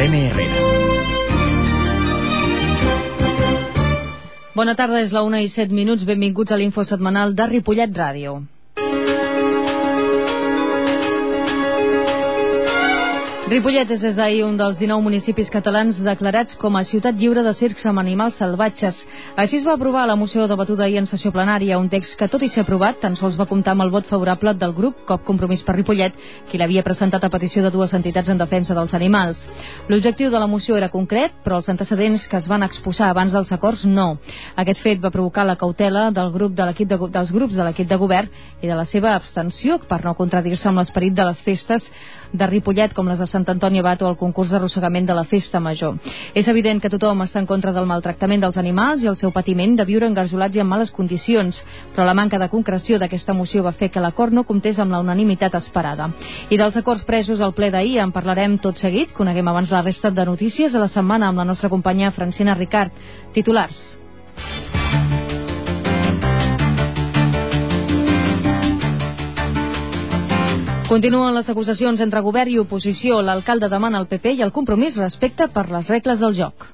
Irene Herrera. Bona tarda, és la 1:07. Benvinguts a l'Info Setmanal de Ripollet Ràdio. Ripollet és des d'ahir un dels 19 municipis catalans declarats com a ciutat lliure de circs amb animals salvatges. Així es va aprovar la moció debatuda ahir en sessió plenària, un text que, tot i ser aprovat, tan sols va comptar amb el vot favorable del grup COP Compromís per Ripollet, qui l'havia presentat a petició de dues entitats en defensa dels animals. L'objectiu de la moció era concret, però els antecedents que es van exposar abans dels acords no. Aquest fet va provocar la cautela dels grups de l'equip de govern i de la seva abstenció per no contradir-se amb l'esperit de les festes de Ripollet, com les de Sant Antoni Abat o el concurs d'arrossegament de la Festa Major. És evident que tothom està en contra del maltractament dels animals i el seu patiment de viure engarjolats i en males condicions, però la manca de concreció d'aquesta moció va fer que l'acord no comptés amb la unanimitat esperada. I dels acords presos al ple d'ahir en parlarem tot seguit. Coneguem abans la resta de notícies de la setmana amb la nostra companya Francina Ricard. Titulars. Continuen les acusacions entre govern i oposició. L'alcalde demana al PP i el Compromís respecte per les regles del joc.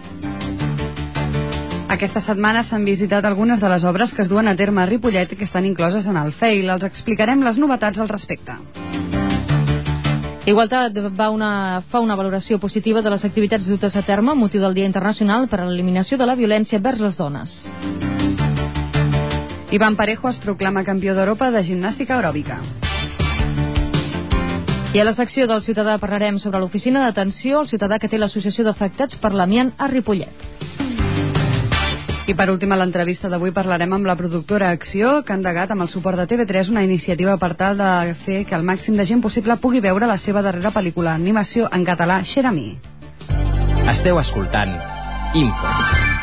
Aquesta setmana s'han visitat algunes de les obres que es duen a terme a Ripollet i que estan incloses en el FEIL. Els explicarem les novetats al respecte. Igualtat fa una valoració positiva de les activitats dutes a terme amb motiu del Dia Internacional per a l'eliminació de la violència vers les dones. Iván Parejo es proclama campió d'Europa de gimnàstica aeròbica. I a la secció del Ciutadà parlarem sobre l'oficina d'atenció al ciutadà que té l'Associació d'Afectats per l'Amiant a Ripollet. I per últim, a l'entrevista d'avui parlarem amb la productora Acció, que ha endegat amb el suport de TV3 una iniciativa per tal de fer que el màxim de gent possible pugui veure la seva darrera pel·lícula d'animació en català, Xerami. Esteu escoltant Info.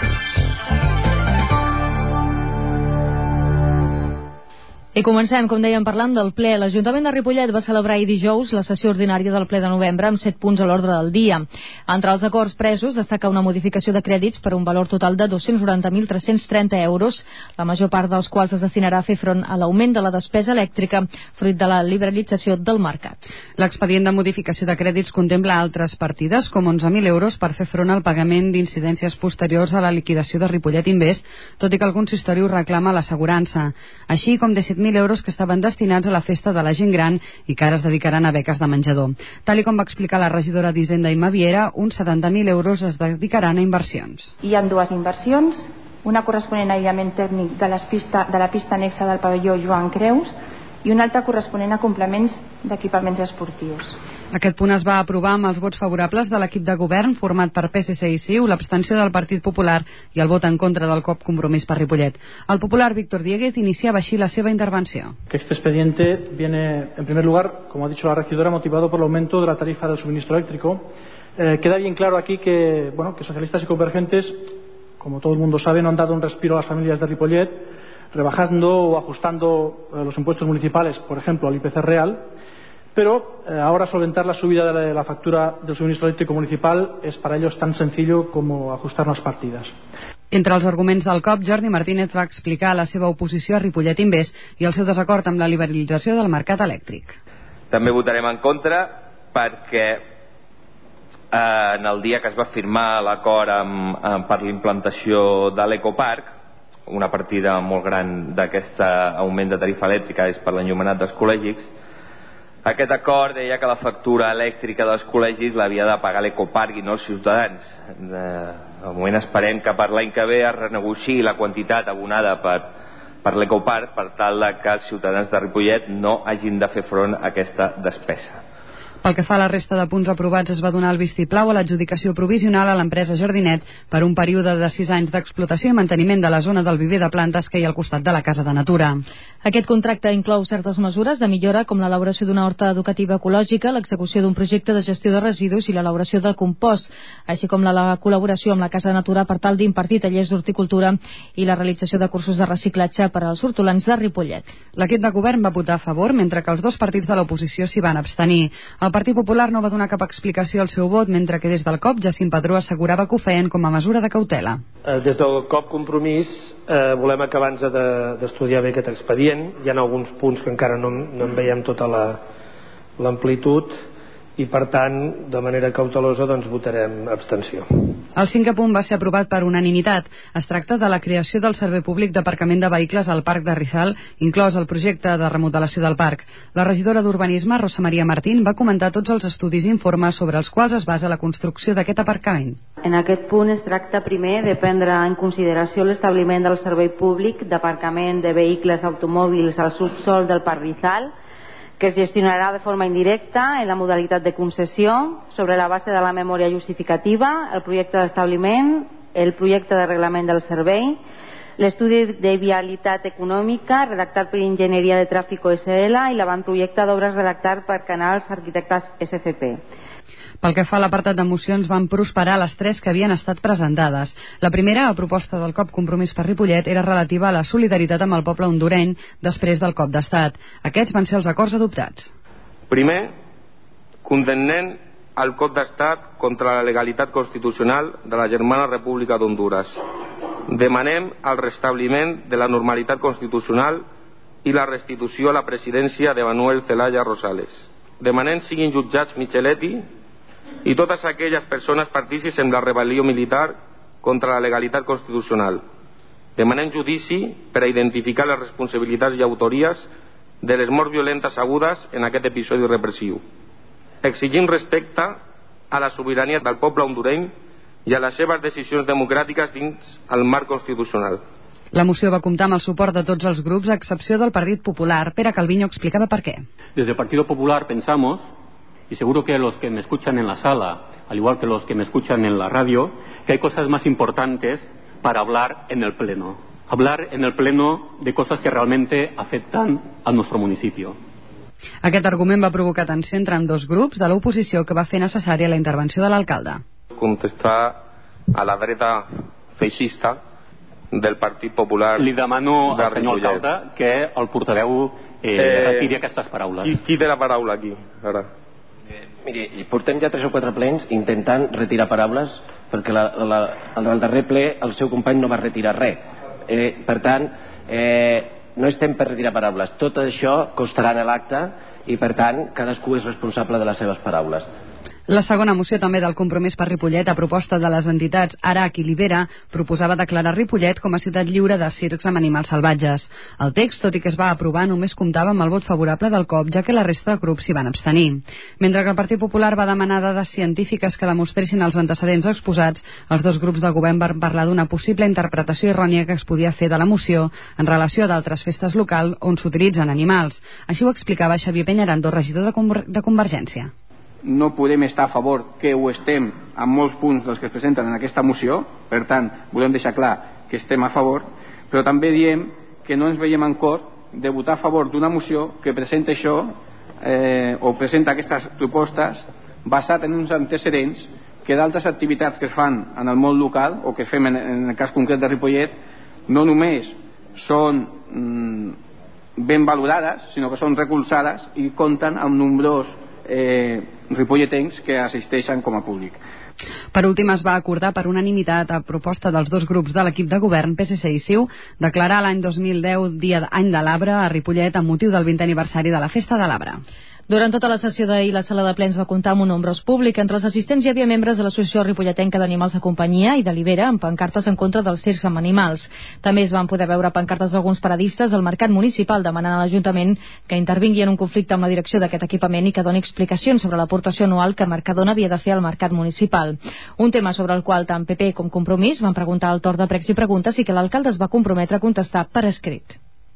I comencem, com dèiem, parlant del ple. L'Ajuntament de Ripollet va celebrar ahir dijous la sessió ordinària del ple de novembre amb 7 punts a l'ordre del dia. Entre els acords presos destaca una modificació de crèdits per un valor total de 290.330 euros, la major part dels quals es destinarà a fer front a l'augment de la despesa elèctrica, fruit de la liberalització del mercat. L'expedient de modificació de crèdits contempla altres partides, com 11.000 euros per fer front al pagament d'incidències posteriors a la liquidació de Ripollet Invest, tot i que el consistori ho reclama a l'assegurança, així com 17.000 euros que estaven destinats a la festa de la gent gran i que ara es dedicaran a beques de menjador. Tal com va explicar la regidora d'Hisenda Imma Viera, uns 70.000 euros es dedicaran a inversions. Hi ha dues inversions, una corresponent a aïllament tècnic de la pista anexa del pavelló Joan Creus i una altra corresponent a complements d'equipaments esportius. Aquest punt es va aprovar amb els vots favorables de l'equip de govern format per PSC i CiU, l'abstenció del Partit Popular i el vot en contra del COP Compromís per Ripollet. El popular Víctor Dieguez iniciava així la seva intervenció. Este expediente viene, en primer lugar, como ha dicho la regidora, motivado por el aumento de la tarifa del suministro eléctrico. Queda bien claro aquí que socialistas y convergentes, como todo el mundo sabe, no han dado un respiro a las familias de Ripollet, rebajando o ajustando los impuestos municipales, por ejemplo, al IPC real, pero ahora solventar la subida de la factura del suministro eléctrico municipal es para ellos tan sencillo como ajustar unas partidas. Entre els arguments del COP, Jordi Martínez va explicar la seva oposició a Ripollet Invest i el seu desacord amb la liberalització del mercat elèctric. També votarem en contra perquè en el dia que es va firmar l'acord per l'implantació de l'ecoparc, una partida molt gran d'aquest augment de tarifa elèctrica és per l'enllumenat dels col·legis. Aquest acord deia que la factura elèctrica dels col·legis l'havia de pagar l'ecoparc i no els ciutadans. De moment esperem que per l'any que ve es renegociï la quantitat abonada per l'ecoparc per tal que els ciutadans de Ripollet no hagin de fer front a aquesta despesa. Pel que fa a la resta de punts aprovats, es va donar el vistiplau a l'adjudicació provisional a l'empresa Jardinet per un període de 6 anys d'explotació i manteniment de la zona del viver de plantes que hi ha al costat de la Casa de Natura. Aquest contracte inclou certes mesures de millora com l'elaboració d'una horta educativa ecològica, l'execució d'un projecte de gestió de residus i l'elaboració de compost, així com la col·laboració amb la Casa de Natura per tal d'impartir tallers d'horticultura i la realització de cursos de reciclatge per als hortolans de Ripollet. L'equip de govern va votar a favor, mentre que els dos partits de l'oposició s'hi van abstenir. El Partit Popular no va donar cap explicació al seu vot, mentre que des del COP Jacint Padró assegurava que ho feien com a mesura de cautela. Des del COP Compromís volem acabar d'estudiar bé aquest expedient. Hi ha alguns punts que encara no en veiem tota l'amplitud i per tant, de manera cautelosa, doncs votarem abstenció. El 5è punt va ser aprovat per unanimitat. Es tracta de la creació del servei públic d'aparcament de vehicles al Parc de Rizal, inclòs el projecte de remodelació del parc. La regidora d'Urbanisme, Rosa Maria Martín, va comentar tots els estudis i informes sobre els quals es basa la construcció d'aquest aparcament. En aquest punt es tracta primer de prendre en consideració l'establiment del servei públic d'aparcament de vehicles automòbils al subsol del Parc Rizal, que es gestionarà de forma indirecta en la modalitat de concessió sobre la base de la memòria justificativa, el projecte d'establiment, el projecte de reglament del servei, l'estudi de viabilitat econòmica redactat per Enginyeria de Tràfico SL i l'avantprojecte d'obres redactat per Canals Arquitectes SCP. Pel que fa a l'apartat de mocions, van prosperar les 3 que havien estat presentades. La primera, a proposta del COP Compromís per Ripollet, era relativa a la solidaritat amb el poble hondureny després del cop d'estat. Aquests van ser els acords adoptats. Primer, condemnem el cop d'estat contra la legalitat constitucional de la germana República d'Honduras. Demanem el restabliment de la normalitat constitucional i la restitució a la presidència de Manuel Zelaya Rosales. Demanem siguin jutjats Micheletti i totes aquelles persones partícips en la rebel·lió militar contra la legalitat constitucional. Demanem judici per a identificar les responsabilitats i autories de les morts violentes agudes en aquest episodi repressiu. Exigim respecte a la sobirania del poble hondureny i a les seves decisions democràtiques dins el marc constitucional. La moció va comptar amb el suport de tots els grups, a excepció del Partit Popular. Pere Calviño explicava per què. Desde el Partido Popular pensamos, y seguro que los que me escuchan en la sala, al igual que los que me escuchan en la radio, que hay cosas más importantes para hablar en el Pleno. Hablar en el Pleno de cosas que realmente afectan a nuestro municipio. Aquest argument va provocar tensió entre ambdós grups de l'oposició que va fer necessària la intervenció de l'alcalde. Contestar a la dreta feixista del Partit Popular. Li demano al senyor alcalde que el portaveu retiri aquestes paraules. Qui té la paraula aquí? Ara. Miri, portem ja 3 o 4 plens intentant retirar paraules perquè el darrer ple el seu company no va retirar res. Per tant, no estem per retirar paraules. Tot això costarà en l'acte i per tant cadascú és responsable de les seves paraules. La segona moció també del Compromís per Ripollet, a proposta de les entitats Arac i Libera, proposava declarar Ripollet com a ciutat lliure de circs amb animals salvatges. El text, tot i que es va aprovar, només comptava amb el vot favorable del COP, ja que la resta de grups s'hi van abstenir. Mentre que el Partit Popular va demanar dades científiques que demostressin els antecedents exposats, els dos grups de govern van parlar d'una possible interpretació errònia que es podia fer de la moció en relació a d'altres festes locals on s'utilitzen animals. Així ho explicava Xavier Peñarando, regidor de Convergència. No podem estar a favor, que ho estem en molts punts dels que es presenten en aquesta moció, per tant volem deixar clar que estem a favor, però també diem que no ens veiem en cor de votar a favor d'una moció que presenta això o presenta aquestes propostes basat en uns antecedents que d'altres activitats que es fan en el món local o que fem en el cas concret de Ripollet no només són ben valorades, sinó que són recolzades i compten amb nombrosos ripolletens que assisteixen com a públic. Per últim, es va acordar per unanimitat, a proposta dels dos grups de l'equip de govern, PSC i CiU, declarar l'any 2010 Dia Any de l'Arbre a Ripollet amb motiu del 20è aniversari de la Festa de l'Arbre. Durant tota la sessió d'ahir, la sala de plens va comptar amb un nombrós públic. Entre els assistents hi havia membres de l'Associació Ripolletenca d'Animals de Companyia i de Libera, amb pancartes en contra dels circs amb animals. També es van poder veure pancartes d'alguns paradistes al mercat municipal demanant a l'Ajuntament que intervingui en un conflicte amb la direcció d'aquest equipament i que doni explicacions sobre l'aportació anual que Mercadona havia de fer al mercat municipal. Un tema sobre el qual tant PP com Compromís van preguntar al torn de pregs i preguntes i que l'alcalde es va comprometre a contestar per escrit.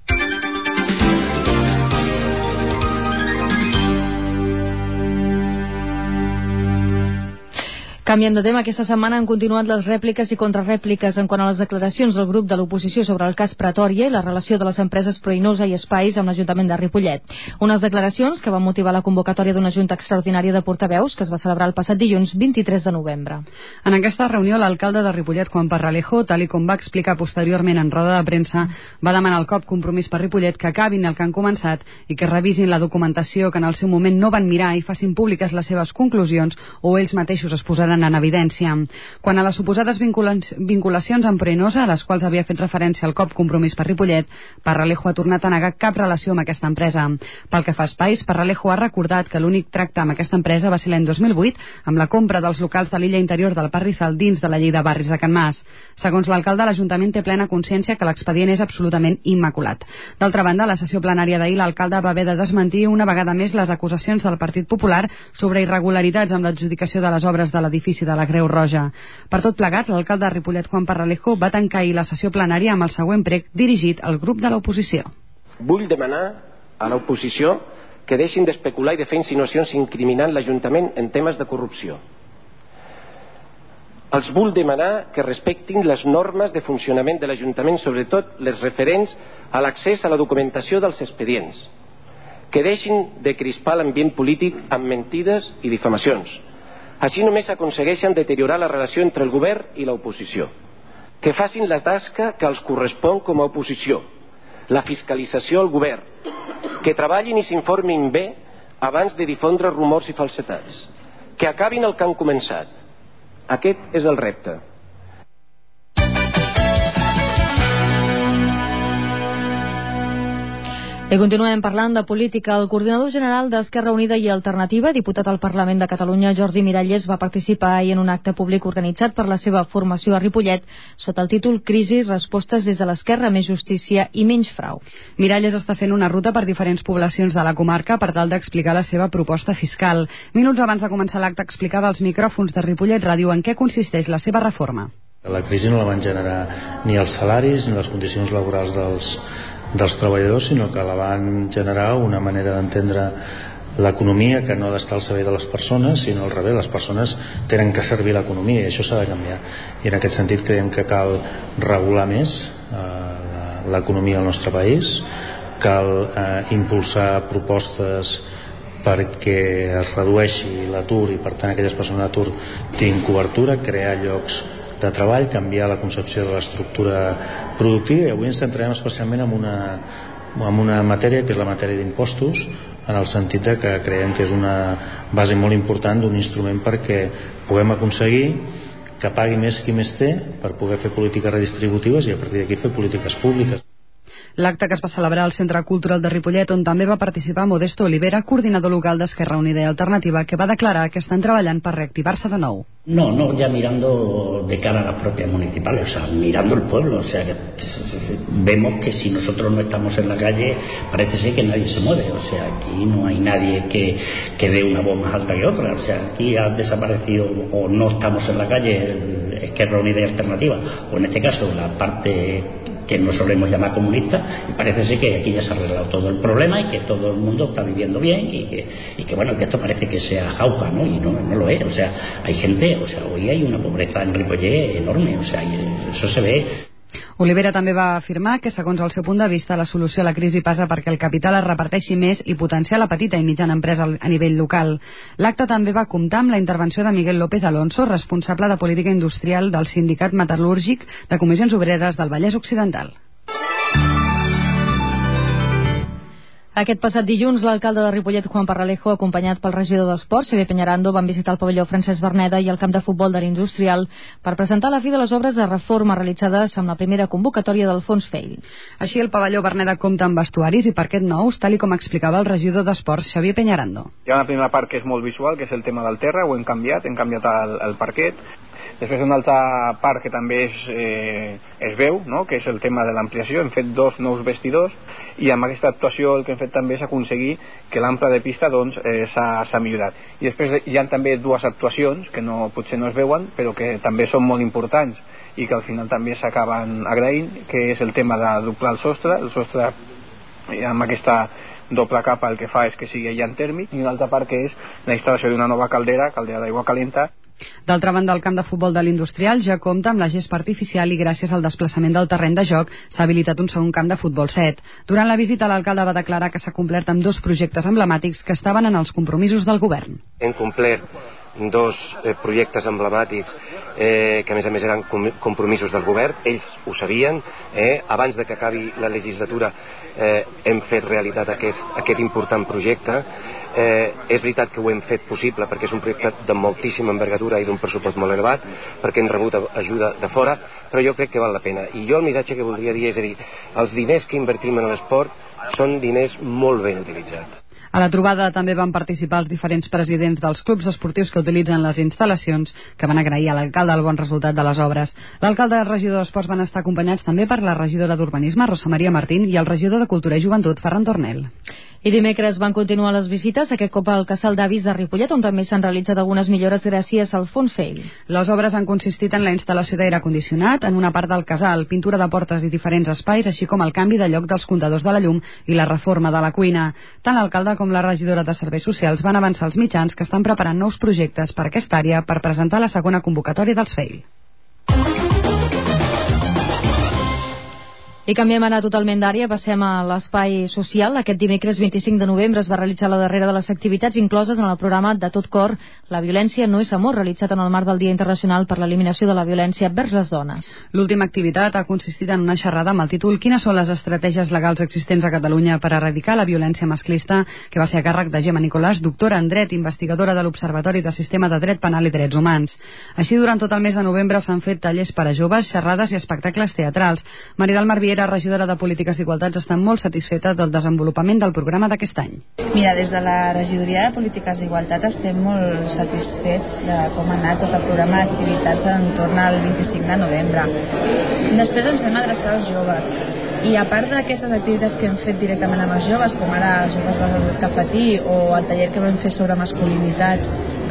Canviem de tema. Aquesta setmana han continuat les rèpliques i contrarèpliques en quant a les declaracions del grup de l'oposició sobre el cas Pretòria i la relació de les empreses Proinosa i Espais amb l'Ajuntament de Ripollet. Unes declaracions que van motivar la convocatòria d'una junta extraordinària de portaveus que es va celebrar el passat dilluns 23 de novembre. En aquesta reunió, l'alcalde de Ripollet, Juan Parralejo, tal i com va explicar posteriorment en roda de premsa, va demanar al COP Compromís per Ripollet que acabin el que han començat i que revisin la documentació que en el seu moment no van mirar i facin públiques les seves conclusions o ells mateixos es posaran quedaven en evidència. Quant a les suposades vinculacions amb Prenosa, a les quals havia fet referència el COP Compromís per Ripollet, Parralejo ha tornat a negar cap relació amb aquesta empresa. Pel que fa a espais, Parralejo ha recordat que l'únic tracte amb aquesta empresa va ser l'any 2008, amb la compra dels locals de l'illa interior del Parrizal dins de la llei de barris de Can Mas. Segons l'alcalde, l'Ajuntament té plena consciència que l'expedient és absolutament immaculat. D'altra banda, a la sessió plenària d'ahir, l'alcalde va haver de desmentir una vegada més les acusacions del Partit Popular sobre irregularitats amb l'adjudicació de les obres de l'edifici de la Creu Roja. Per tot plegat, l'alcalde de Ripollet, Juan Parralejo, va tancar ahir la sessió plenària amb el següent prec dirigit al grup de l'oposició. Vull demanar a l'oposició que deixin d'especular i de fer insinuacions incriminant l'Ajuntament en temes de corrupció. Els vull demanar que respectin les normes de funcionament de l'Ajuntament, sobretot les referents a l'accés a la documentació dels expedients. Que deixin de crispar l'ambient polític amb mentides i difamacions. Així només aconsegueixen deteriorar la relació entre el govern i l'oposició. Que facin la tasca que els correspon com a oposició, la fiscalització al govern, que treballin i s'informin bé abans de difondre rumors i falsetats, que acabin el que han començat. Aquest és el repte. I continuem parlant de política. El coordinador general d'Esquerra Unida i Alternativa, diputat al Parlament de Catalunya, Jordi Miralles, va participar ahir en un acte públic organitzat per la seva formació a Ripollet sota el títol Crisi, respostes des de l'esquerra, més justícia i menys frau. Miralles està fent una ruta per diferents poblacions de la comarca per tal d'explicar la seva proposta fiscal. Minuts abans de començar l'acte explicava als micròfons de Ripollet Ràdio en què consisteix la seva reforma. La crisi no la van generar ni els salaris ni les condicions laborals dels treballadors, sinó que la van generar una manera d'entendre l'economia que no ha d'estar al servei de les persones, sinó al revés, les persones tenen que servir l'economia i això s'ha de canviar. I en aquest sentit creiem que cal regular més l'economia al nostre país, cal impulsar propostes perquè es redueixi l'atur i per tant aquelles persones d'atur tinguin cobertura, crear llocs de treball, canviar la concepció de l'estructura productiva, i avui ens centrarem especialment en una matèria que és la matèria d'impostos, en el sentit de que creiem que és una base molt important d'un instrument perquè puguem aconseguir que pagui més qui més té per poder fer polítiques redistributives i a partir d'aquí fer polítiques públiques. L'acte que es va celebrar al Centre Cultural de Ripollet, on també va participar Modesto Olivera, coordinador local d'Esquerra Unida i Alternativa, que va declarar que estan treballant per reactivar-se de nou. No, ya mirando de cara a las propias municipales, o sea, mirando el pueblo, o sea, que vemos que si nosotros no estamos en la calle, parece ser que nadie se mueve, o sea, aquí no hay nadie que dé una voz más alta que otra, o sea, aquí ha desaparecido o no estamos en la calle Esquerra Unida y Alternativa, o en este caso la parte que no solemos llamar comunista, y parece ser que aquí ya se ha arreglado todo el problema y que todo el mundo está viviendo bien y que bueno, que esto parece que sea jauja, ¿no? Y no lo es, o sea, hay gente, o sea, hoy hay una pobreza en Ripollet enorme, o sea, y eso se ve. Olivera també va afirmar que, segons el seu punt de vista, la solució a la crisi passa perquè el capital es reparteixi més i potenciar la petita i mitjana empresa a nivell local. L'acte també va comptar amb la intervenció de Miguel López Alonso, responsable de política industrial del Sindicat Metal·lúrgic de Comissions Obreres del Vallès Occidental. Aquest passat dilluns, l'alcalde de Ripollet, Juan Parralejo, acompanyat pel regidor d'Esports, Xavier Peñarando, van visitar el pavelló Francesc Verneda i el camp de futbol de l'Industrial per presentar la fi de les obres de reforma realitzades amb la primera convocatòria del Fons FEIL. Així, el pavelló Verneda compta amb vestuaris i parquet nous, tal com explicava el regidor d'Esports, Xavier Peñarando. Hi ha una primera part que és molt visual, que és el tema del terra, ho hem canviat el parquet. Després una altra part que també es veu, no? Que és el tema de l'ampliació. Hem fet 2 nous vestidors i amb aquesta actuació el que hem fet també és aconseguir que l'ample de pista s'ha millorat. I després hi ha també 2 actuacions que potser no es veuen però que també són molt importants i que al final també s'acaben agraint, que és el tema de doblar el sostre amb aquesta doble capa el que fa és que sigui aïllant tèrmic, i una altra part que és la instal·lació d'una nova caldera d'aigua calenta. D'altra banda, el camp de futbol de l'Industrial ja compta amb la gespa artificial i gràcies al desplaçament del terreny de joc s'ha habilitat un segon camp de futbol 7. Durant la visita, l'alcalde va declarar que s'ha complert amb 2 projectes emblemàtics que estaven en els compromisos del govern. Hem complert 2 projectes emblemàtics que a més eren compromisos del govern, ells ho sabien, abans de que acabi la legislatura hem fet realitat aquest important projecte És veritat que ho hem fet possible perquè és un projecte de moltíssima envergadura i d'un pressupost molt elevat, perquè hem rebut ajuda de fora, però jo crec que val la pena. I jo el missatge que voldria dir és a dir, els diners que invertim en l'esport són diners molt ben utilitzats. A la trobada també van participar els diferents presidents dels clubs esportius que utilitzen les instal·lacions, que van agrair a l'alcalde el bon resultat de les obres. L'alcalde i el regidor d'Esports van estar acompanyats també per la regidora d'Urbanisme, Rosa Maria Martín, i el regidor de Cultura i Joventut, Ferran Tornel. I dimecres van continuar les visites, aquest cop al Casal d'Avis de Ripollet, on també s'han realitzat algunes millores gràcies al Fons FEI. Les obres han consistit en la instal·lació d'aire condicionat en una part del casal, pintura de portes i diferents espais, així com el canvi de lloc dels comptadors de la llum i la reforma de la cuina. Tant l'alcalde com la regidora de Serveis Socials van avançar als mitjans que estan preparant nous projectes per aquesta àrea per presentar la segona convocatòria dels FEI. I canviem anar totalment d'àrea, passem a l'espai social. Aquest dimecres 25 de novembre es va realitzar la darrera de les activitats incloses en el programa De tot cor, La violència no és amor, realitzat en el marc del Dia Internacional per l'Eliminació de la Violència vers les dones. L'última activitat ha consistit en una xerrada amb el títol Quines són les estratègies legals existents a Catalunya per erradicar la violència masclista, que va ser a càrrec de Gemma Nicolàs, doctora en dret, investigadora de l'Observatori de Sistema de Dret Penal i Drets Humans. Així, durant tot el mes de novembre s'han fet tallers per a joves, xerrades i espectacles teatrals. Maria del Mar Viera, regidora de Polítiques d'Igualtats, està molt satisfeta del desenvolupament del programa d'aquest any. Mira, des de la regidoria de Polítiques d'Igualtat estem molt satisfets de com ha anat tot el programa d'activitats entorn al 25 de novembre. Després ens vam adreçar als joves. I a part d'aquestes activitats que hem fet directament amb els joves, com ara els joves del Cafetí o el taller que vam fer sobre masculinitats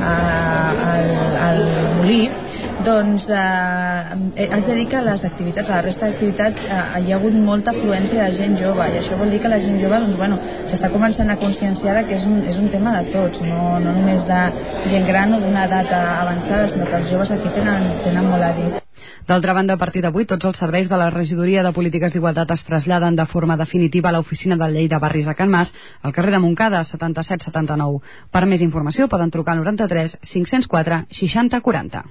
al Molí, doncs haig de dir que les activitats, a la resta d'activitats hi ha hagut molta afluència de gent jove, i això vol dir que la gent jove s'està començant a conscienciar que és un tema de tots, no només de gent gran o d'una edat avançada, sinó que els joves aquí tenen molt a dir. D'altra banda, a partir d'avui, tots els serveis de la Regidoria de Polítiques d'Igualtat es traslladen de forma definitiva a l'oficina de Llei de Barris a Can Mas, al carrer de Montcada, 7779. Per més informació poden trucar al 93 504 60 40.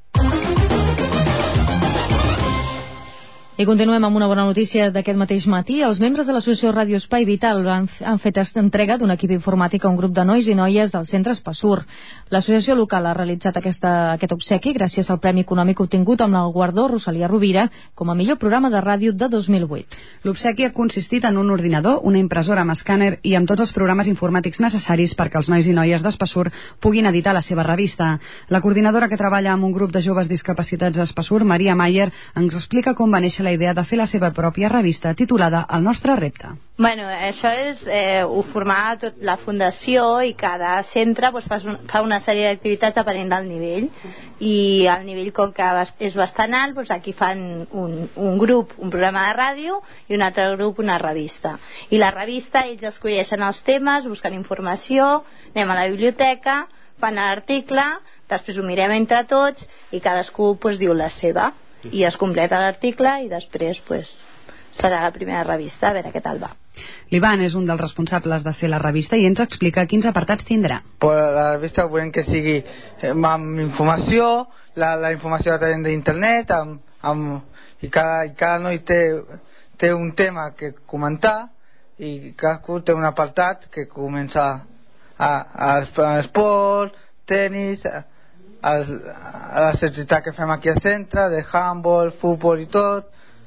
I continuem amb una bona notícia d'aquest mateix matí. Els membres de l'associació Ràdio Espai Vital han fet entrega d'un equip informàtic a un grup de nois i noies del centre Espassur. L'associació local ha realitzat aquest obsequi gràcies al premi econòmic obtingut amb el guardó Rosalia Rovira com a millor programa de ràdio de 2008. L'obsequi ha consistit en un ordinador, una impressora amb escàner i amb tots els programes informàtics necessaris perquè els nois i noies d'Espassur puguin editar la seva revista. La coordinadora que treballa amb un grup de joves discapacitats d'Espassur, Maria Mayer, ens explica com va néixer la idea de fer la seva pròpia revista titulada El nostre repte. Bueno, això és ho formava tot la fundació i cada centre fa una sèrie d'activitats depenent del nivell, i el nivell com que és bastant alt, aquí fan un grup, un programa de ràdio, i un altre grup una revista, i la revista ells escolleixen els temes, busquen informació, anem a la biblioteca, fan l'article, després ho mirem entre tots i cadascú diu la seva i es completa l'article i després serà la primera revista, a veure què tal va. L'Ivan és un dels responsables de fer la revista i ens explica quins apartats tindrà. La revista volem que sigui amb informació, la informació la tenim d'internet, i cada noi té un tema que comentar i cadascú té un apartat que comença a esport, tenis, a les activitats que fem aquí al centre, de handball, futbol i tot,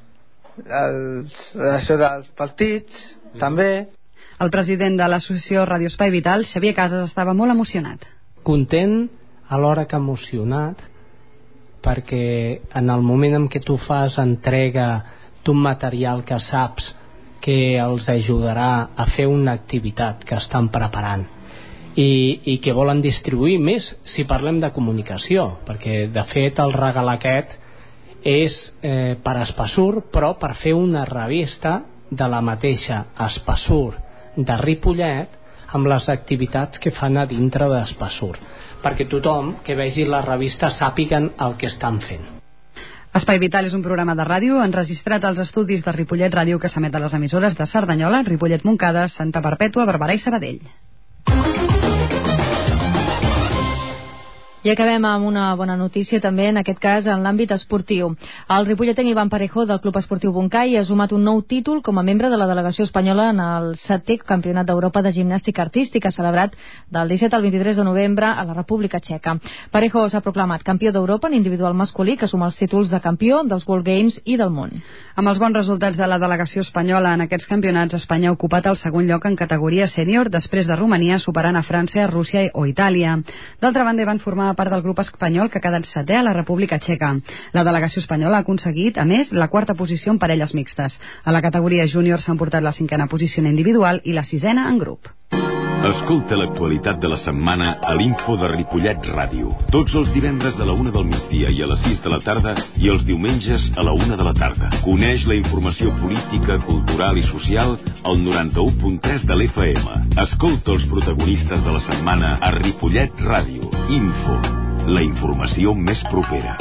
això dels partits, també. El president de l'associació Ràdio Espai Vital, Xavier Casas, estava molt emocionat. Content, alhora que emocionat, perquè en el moment en què tu fas entrega d'un material que saps que els ajudarà a fer una activitat que estan preparant i que volen distribuir, més si parlem de comunicació, perquè de fet el regal aquest és per Espassur, però per fer una revista de la mateixa Espassur de Ripollet amb les activitats que fan a dintre d'Espassur, perquè tothom que vegi la revista sàpiguen el que estan fent. Espai Vital és un programa de ràdio enregistrat als estudis de Ripollet Ràdio que s'emet a les emissores de Cerdanyola, Ripollet Montcada, Santa Perpètua, Barberà i Sabadell. I acabem amb una bona notícia també, en aquest cas en l'àmbit esportiu. El ripolletenc Ivan Parejo del Club Esportiu Bunkai ha sumat un nou títol com a membre de la delegació espanyola en el 7è Campionat d'Europa de Gimnàstica Artística, celebrat del 17 al 23 de novembre a la República Txeca. Parejo s'ha proclamat campió d'Europa en individual masculí, que suma els títols de campió dels World Games i del món. Amb els bons resultats de la delegació espanyola en aquests campionats, Espanya ha ocupat el segon lloc en categoria sènior, després de Romania, superant a França, Rússia o Itàlia. D'altra banda, van formar part del grup espanyol, que ha quedat 7è a la República Txeca. La delegació espanyola ha aconseguit, a més, la 4a posició en parelles mixtes. A la categoria júnior s'han portat la 5a posició en individual i la 6a en grup. Escolta l'actualitat de la setmana a l'Info de Ripollet Ràdio. Tots els divendres a la 1 del migdia i a les 6 de la tarda i els diumenges a la 1 de la tarda. Coneix la informació política, cultural i social al 91.3 de l'FM. Escolta els protagonistes de la setmana a Ripollet Ràdio. Info, la informació més propera.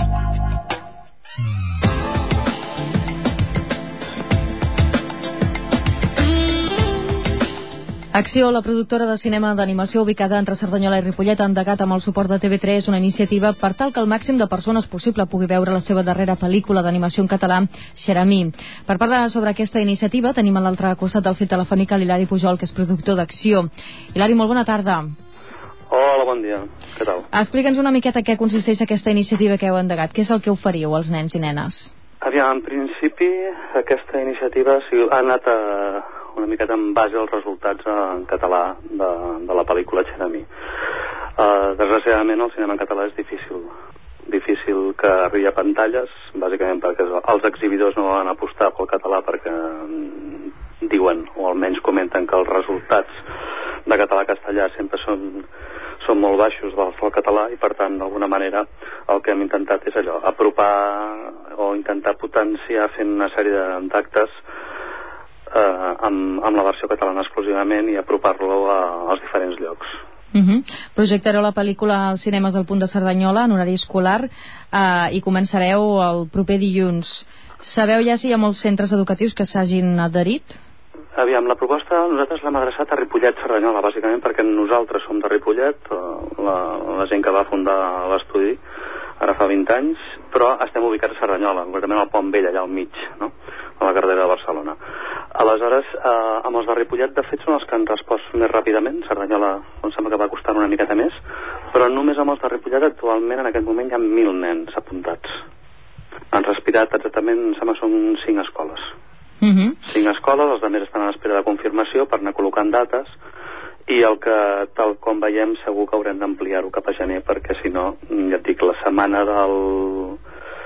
Acció, la productora de cinema d'animació ubicada entre Cerdanyola i Ripollet, ha endegat amb el suport de TV3 una iniciativa per tal que el màxim de persones possible pugui veure la seva darrera pel·lícula d'animació en català, Xeramí. Per parlar sobre aquesta iniciativa tenim a l'altre costat del fil telefònic l'Hilari Pujol, que és productor d'Acció. Hilari, molt bona tarda. Hola, bon dia. Què tal? Explica'ns una miqueta què consisteix aquesta iniciativa que heu endegat. Què és el que oferiu als nens i nenes? Aviam, en principi aquesta iniciativa ha anat una miqueta en base als resultats en català de la pel·lícula Xeramí. Desgraciadament el cinema en català és difícil que arribi a pantalles, bàsicament perquè els exhibidors no van apostar pel català perquè diuen, o almenys comenten, que els resultats de català-castellà sempre són molt baixos dels del català, i per tant d'alguna manera el que hem intentat és allò, apropar o intentar potenciar fent una sèrie d'actes amb la versió catalana exclusivament i apropar-lo als diferents llocs. Projectareu la pel·lícula als cinemes del Punt de Cerdanyola en horari escolar i començareu el proper dilluns. Sabeu ja si hi ha molts centres educatius que s'hagin adherit? Aviam, la proposta nosaltres l'hem adreçat a Ripollet-Cerdanyola, bàsicament perquè nosaltres som de Ripollet, la gent que va fundar l'estudi ara fa 20 anys, però estem ubicats a Cerdanyola, concretament al Pont Vell, allà al mig, no?, a la carretera de Barcelona. Aleshores, amb els de Ripollet, de fet, són els que han respost més ràpidament. Cerdanyola em sembla que va costar una miqueta més, però només amb els de Ripollet actualment en aquest moment hi ha 1.000 nens apuntats. Han respirat exactament, em sembla, són 5 escoles. 5 escoles, els altres estan a l'espera de confirmació per anar col·locant dates, i el que, tal com veiem, segur que haurem d'ampliar-ho cap a gener, perquè si no, ja et dic, la setmana del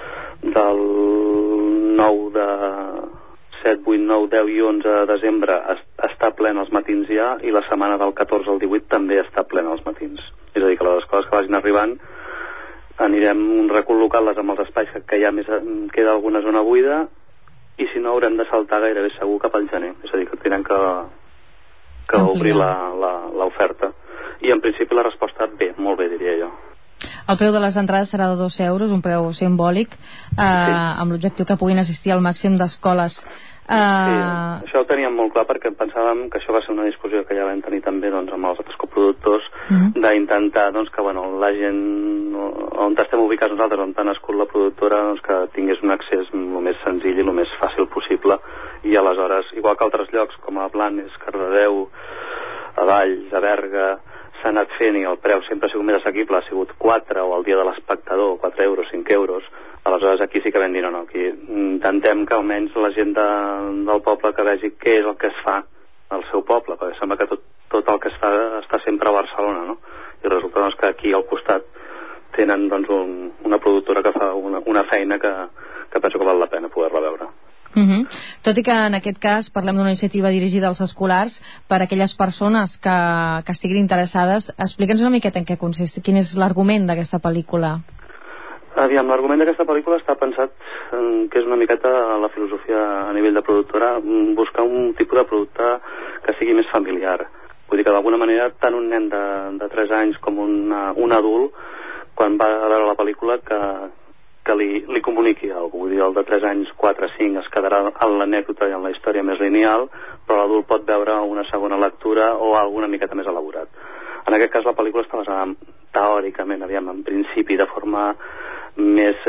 9 de 7, 8, 9, 10 i 11 de desembre està plena els matins ja, i la setmana del 14 al 18 també està plena els matins. És a dir, que les escoles que vagin arribant anirem recol·locant-les amb els espais que ja més queda alguna zona buida, i si no haurem de saltar gairebé segur cap al gener. És a dir, que tindrem que obrir l'oferta. I en principi la resposta bé, molt bé, diria jo. El preu de les entrades serà de 2 euros, un preu simbòlic, amb l'objectiu que puguin assistir al màxim d'escoles. Sí, això ho teníem molt clar perquè pensàvem que això va ser una discussió que ja vam tenir també amb els altres coproductors, d'intentar que la gent on estem ubicats nosaltres, on ha nascut la productora, que tingués un accés el més senzill i el més fàcil possible, i aleshores, igual que altres llocs com a Blanes, Cardedeu, a Valls, a Berga, s'ha anat fent i el preu sempre ha sigut més assequible, ha sigut 4, o el dia de l'espectador 4 euros, 5 euros. Aleshores aquí sí que vam dir no, aquí intentem que almenys la gent del poble que vegi què és el que es fa al seu poble, perquè sembla que tot el que es fa està sempre a Barcelona, no? I resulta que aquí al costat tenen una productora que fa una feina que penso que val la pena poder-la veure. Tot i que en aquest cas parlem d'una iniciativa dirigida als escolars per a aquelles persones que estiguin interessades, explica'ns una miqueta en què consisteix, quin és l'argument d'aquesta pel·lícula. Aviam, l'argument d'aquesta pel·lícula està pensat que és una miqueta la filosofia a nivell de productora, buscar un tipus de producte que sigui més familiar. Vull dir que d'alguna manera tant un nen de 3 anys com un adult, quan va a veure la pel·lícula, que li comuniqui alguna cosa. Vull dir, el de 3 anys, 4, 5 es quedarà en l'anècdota i en la història més lineal, però l'adult pot veure una segona lectura o alguna miqueta més elaborat. En aquest cas la pel·lícula està basada teòricament, en principi, de forma més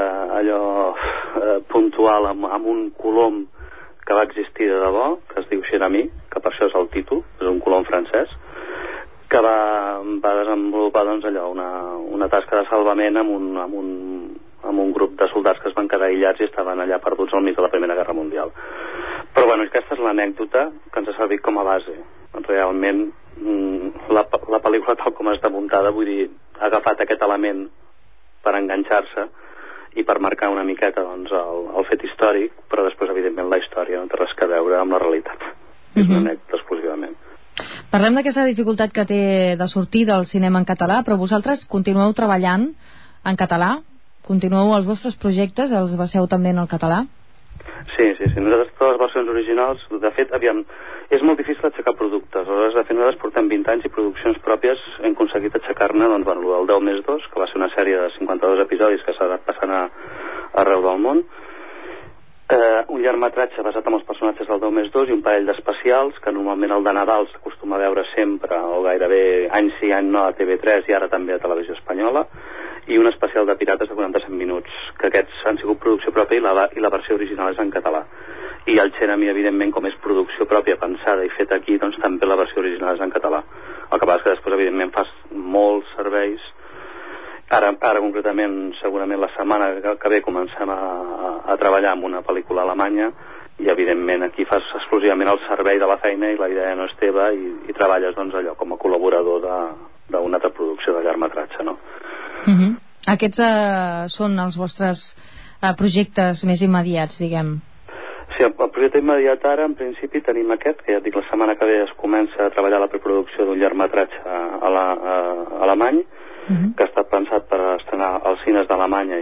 puntual amb un colom que va existir de debò, que es diu Cher-Ami, que per això és el títol, és un colom francès, que va desenvolupar una tasca de salvament amb un grup de soldats que es van quedar aïllats i estaven allà perduts al mig de la Primera Guerra Mundial. Però bueno, aquesta és l'anècdota que ens ha servit com a base. Realment la pel·lícula tal com està muntada, vull dir, ha agafat aquest element per enganxar-se i per marcar una miqueta el fet històric, però després evidentment la història no té res a veure amb la realitat. És una anècdota exclusivament. Parlem d'aquesta dificultat que té de sortir del cinema en català, però vosaltres continueu treballant en català? Continueu els vostres projectes, els baseu també en el català? Sí. Nosaltres totes les versions originals, de fet, és molt difícil aixecar productes. Aleshores, de fet, nosaltres portem 20 anys i produccions pròpies hem aconseguit aixecar-ne, el 10+2, que va ser una sèrie de 52 episodis que s'ha anat passant arreu del món. Un llargmetratge basat en els personatges del 10+2 i un parell d'especials que normalment el de Nadal s'acostuma a veure sempre o gairebé any sí any no a TV3 i ara també a Televisió Espanyola, i un especial de Pirates de 47 minuts, que aquests han sigut producció pròpia i la versió original és en català. I el Cher-Ami, evidentment, com és producció pròpia pensada i feta aquí, doncs també la versió original és en català. El que passa és que després evidentment fas molts serveis. Ara concretament, segurament la setmana que ve comencem a treballar amb una pel·lícula alemanya i evidentment aquí fas exclusivament el servei de la feina i la idea no és teva i treballes allò com a col·laborador d'una altra producció de llargmetratge, no? Aquests són els vostres projectes més immediats, diguem. Sí, el projecte immediat ara, en principi, tenim aquest, que ja et dic, la setmana que ve es comença a treballar la preproducció d'un llargmetratge alemany, que ha estat pensat per estrenar als cines d'Alemanya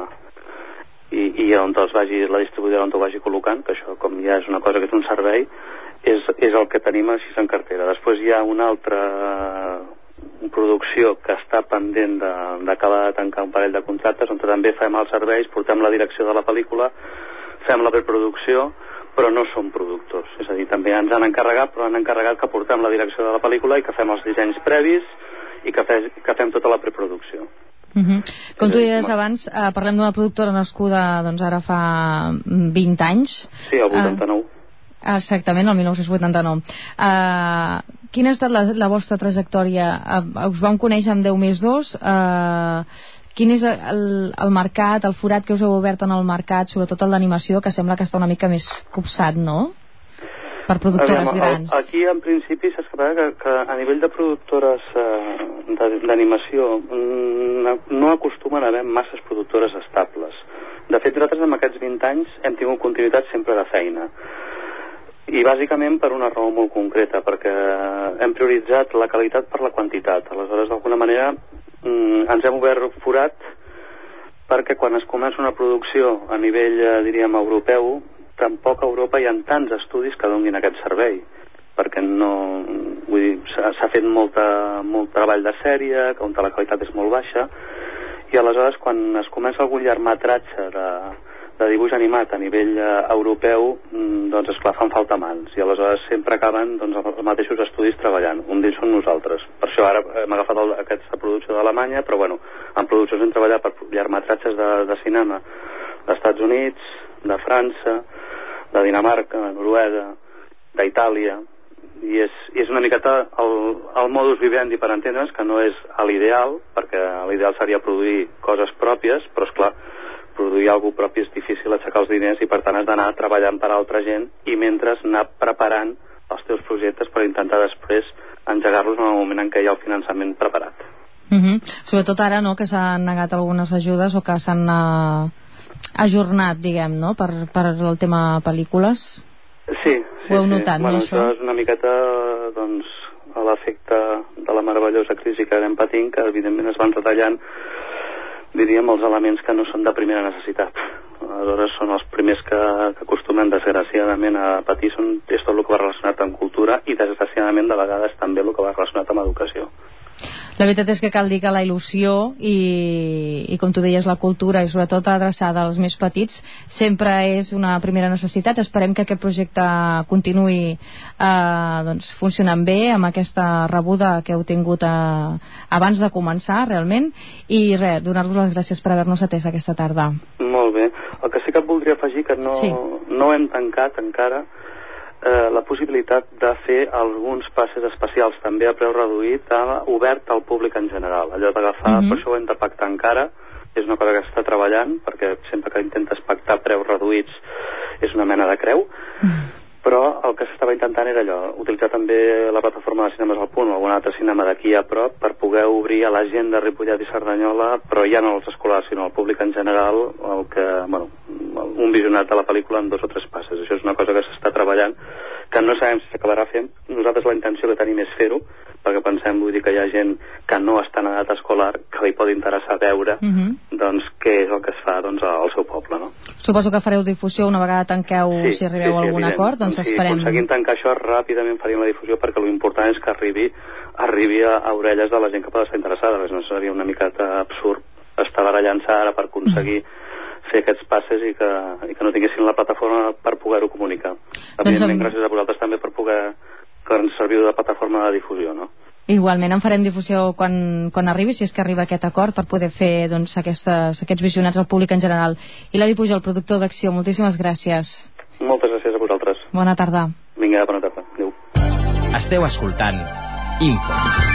i on els vagi, la distribuïdora on ho vagi col·locant, que això, com ja és una cosa que és un servei, és el que tenim així en cartera. Després hi ha una altra producció que està pendent d'acabar de tancar un parell de contractes, on també fem els serveis, portem la direcció de la pel·lícula, fem la preproducció, però no som productors. És a dir, també ens han encarregat, però han encarregat que portem la direcció de la pel·lícula i que fem els dissenys previs i que fem tota la preproducció. Com tu deies abans, parlem d'una productora nascuda ara fa 20 anys. Sí, el 89. Exactament, el 1989. Quina ha estat la vostra trajectòria? Us vam conèixer amb 10+2. Quin és el mercat, el forat que us heu obert en el mercat, sobretot el d'animació, que sembla que està una mica més copsat, no? Per productores grans. Aquí, en principi, saps que a nivell de productores d'animació no acostumen a haver masses productores estables. De fet, nosaltres en aquests 20 anys hem tingut continuïtat sempre de feina. I bàsicament per una raó molt concreta, perquè hem prioritzat la qualitat per la quantitat. Aleshores, d'alguna manera, ens hem obert forat perquè quan es comença una producció a nivell, diríem, europeu, tampoc a Europa hi ha tants estudis que donin aquest servei, perquè s'ha fet molt treball de sèrie, on la qualitat és molt baixa, i aleshores quan es comença algun llargmetratge de dibuix animat a nivell europeu, doncs esclar, fan falta mans, i aleshores sempre acaben els mateixos estudis treballant. Un d'ells són nosaltres. Per això ara hem agafat aquesta producció d'Alemanya, però bueno, en produccions hem treballat per llargmetratges de cinema d'Estats Units, de França, de Dinamarca, de Noruega, d'Itàlia, i és una miqueta el modus vivendi, per entendre's, que no és l'ideal, perquè l'ideal seria produir coses pròpies, però esclar, produir alguna propi és difícil, aixecar els diners, i per tant has d'anar treballant per altra gent i mentre anar preparant els teus projectes per intentar després engegar-los en el moment en què hi ha el finançament preparat. Sobretot ara, no?, que s'han negat algunes ajudes o que s'han ajornat, diguem, no?, per el tema pel·lícules. Sí. Ho heu notat, no, això? Això és una miqueta, doncs, a l'efecte de la meravellosa crisi que anem patint, que evidentment es van retallant, diríem, els elements que no són de primera necessitat. Aleshores són els primers que acostumen desgraciadament a patir, és tot el que va relacionat amb cultura i desgraciadament de vegades també el que va relacionat amb educació. La veritat és que cal dir que la il·lusió i com tu deies, la cultura i sobretot adreçada als més petits sempre és una primera necessitat. Esperem que aquest projecte continuï funcionant bé amb aquesta rebuda que heu tingut abans de començar realment, i res, donar-vos les gràcies per haver-nos atès aquesta tarda. Molt bé. El que sí que voldria afegir que no hem tancat encara la possibilitat de fer alguns passes especials també a preu reduït obert al públic en general. Allò d'agafar, per això ho hem de pactar encara, és una cosa que està treballant, perquè sempre que intentes pactar preus reduïts és una mena de creu, però el que s'estava intentant era allò, utilitzar també la plataforma de Cinemes al Punt o algun altre cinema d'aquí a prop per poder obrir a la gent de Ripollet i Cerdanyola, però ja no als escolars sinó al públic en general, un visionat de la pel·lícula en 2 o 3 passes. Això és una cosa que s'està treballant, que no sabem si s'acabarà fent. Nosaltres la intenció que tenim és fer-ho, perquè pensem, vull dir, que hi ha gent que no està en edat escolar, que li pot interessar veure doncs què és el que es fa al seu poble, no? Suposo que fareu difusió una vegada tanqueu, si arribeu a algun acord, doncs esperem. Si aconseguim tancar això, ràpidament faríem la difusió, perquè l'important és que arribi a orelles de la gent que pot estar interessada, perquè no seria una miqueta absurd estar barallant-se ara per aconseguir fer aquests passes i que no tinguessin la plataforma per poder-ho comunicar. Evidentment, gràcies a vosaltres també per poder que ens serviu de plataforma de difusió, no? Igualment, en farem difusió quan arribi, si és que arriba aquest acord, per poder fer aquests visionats al públic en general. Hilari Pujol, productor d'Acció, moltíssimes gràcies. Moltes gràcies a vosaltres. Bona tarda. Vinga, bona tarda. Adéu. Esteu escoltant Info.